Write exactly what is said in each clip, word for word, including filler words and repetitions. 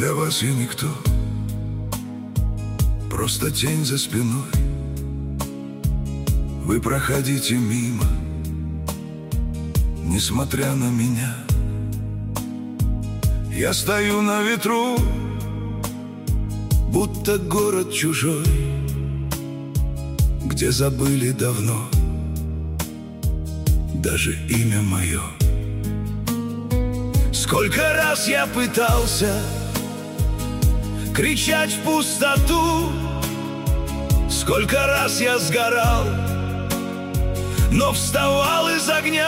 Для вас я никто, просто тень за спиной. Вы проходите мимо, несмотря на меня. Я стою на ветру, будто город чужой, где забыли давно даже имя мое. Сколько раз я пытался кричать в пустоту, сколько раз я сгорал, но вставал из огня.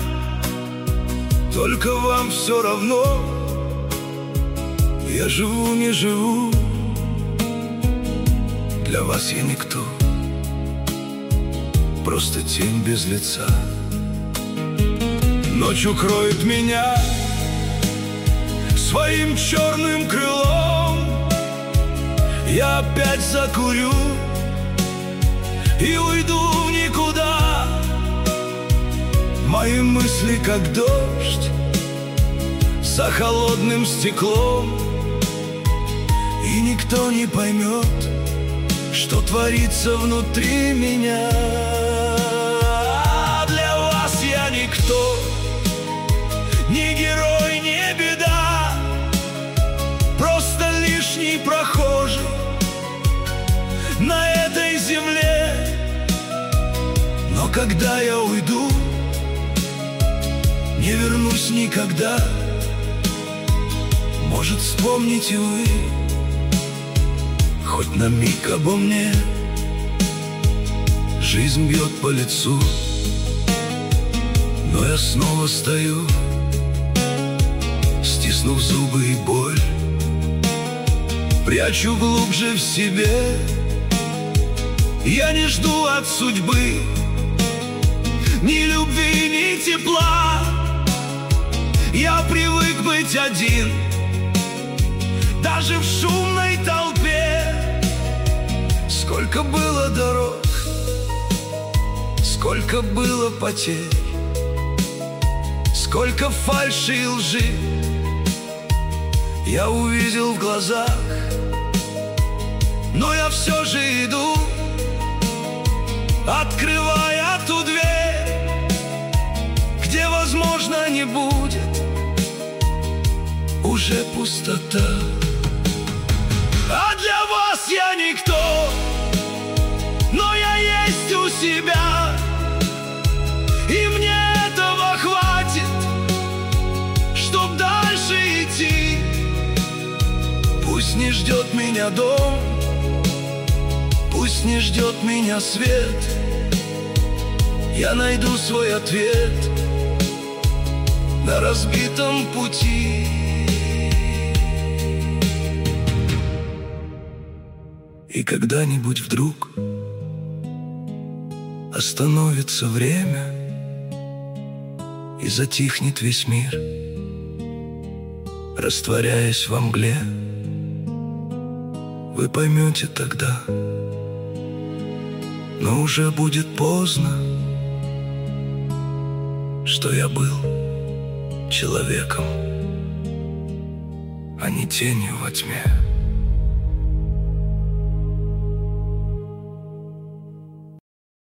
Только вам все равно, я живу, не живу. Для вас я никто, просто тень без лица. Ночь укроет меня своим черным крылом. Я опять закурю и уйду в никуда. Мои мысли как дождь за холодным стеклом, и никто не поймет, что творится внутри меня. Для вас я никто, ни герой, ни беда, просто лишний прохожий на этой земле. Но когда я уйду, не вернусь никогда. Может, вспомните вы хоть на миг обо мне. Жизнь бьет по лицу, но я снова стою, стиснув зубы и боль, прячу глубже в себе. Я не жду от судьбы ни любви, ни тепла. Я привык быть один, даже в шумной толпе. Сколько было дорог, сколько было потерь, сколько фальши и лжи я увидел в глазах. Но я все же иду, открывая ту дверь, где, возможно, не будет уже пустота. А для вас я никто, но я есть у себя, и мне этого хватит, чтоб дальше идти. Пусть не ждет меня дом, пусть не ждет меня свет. Я найду свой ответ на разбитом пути. И когда-нибудь вдруг остановится время, и затихнет весь мир, растворяясь во мгле. Вы поймете тогда, но уже будет поздно, что я был человеком, а не тенью во тьме.